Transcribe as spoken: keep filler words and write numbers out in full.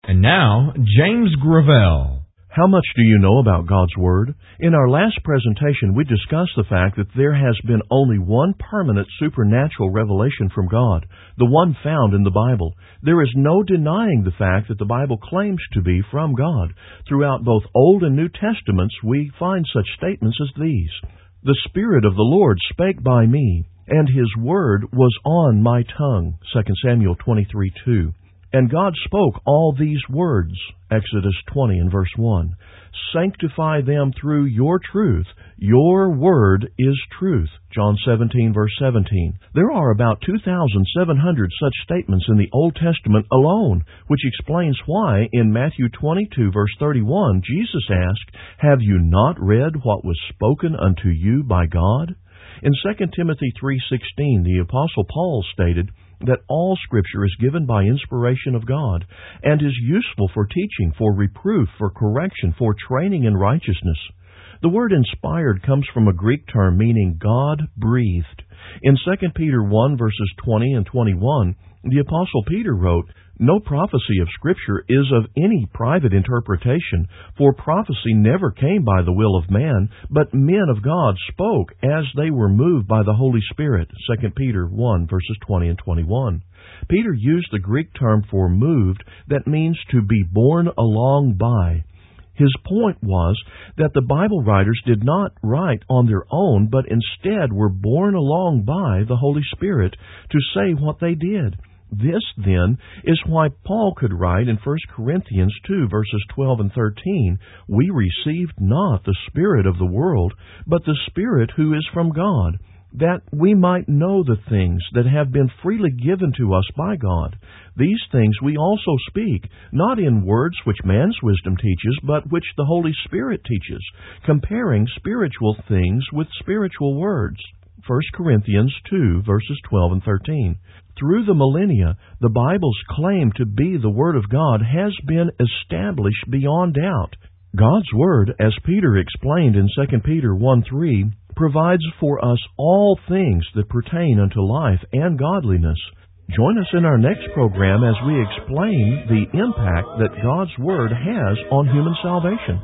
And now, James Gravel. How much do you know about God's Word? In our last presentation, we discussed the fact that there has been only one permanent supernatural revelation from God, the one found in the Bible. There is no denying the fact that the Bible claims to be from God. Throughout both Old and New Testaments, we find such statements as these. The Spirit of the Lord spake by me, and His Word was on my tongue, Second Samuel twenty-three two. And God spoke all these words, Exodus twenty and verse one. Sanctify them through your truth. Your word is truth, John seventeen verse seventeen. There are about two thousand seven hundred such statements in the Old Testament alone, which explains why in Matthew twenty-two verse thirty-one, Jesus asked, Have you not read what was spoken unto you by God? In Second Timothy three sixteen, the Apostle Paul stated that all Scripture is given by inspiration of God and is useful for teaching, for reproof, for correction, for training in righteousness. The word inspired comes from a Greek term meaning God-breathed. In Second Peter one verses twenty and twenty-one, the Apostle Peter wrote, No prophecy of Scripture is of any private interpretation, for prophecy never came by the will of man, but men of God spoke as they were moved by the Holy Spirit. Second Peter one verses twenty and twenty-one. Peter used the Greek term for moved that means to be borne along by. His point was that the Bible writers did not write on their own, but instead were borne along by the Holy Spirit to say what they did. This, then, is why Paul could write in First Corinthians two, verses twelve and thirteen, We received not the Spirit of the world, but the Spirit who is from God, that we might know the things that have been freely given to us by God. These things we also speak, not in words which man's wisdom teaches, but which the Holy Spirit teaches, comparing spiritual things with spiritual words. First Corinthians two, verses twelve and thirteen. Through the millennia, the Bible's claim to be the Word of God has been established beyond doubt. God's Word, as Peter explained in Second Peter one three, provides for us all things that pertain unto life and godliness. Join us in our next program as we explain the impact that God's Word has on human salvation.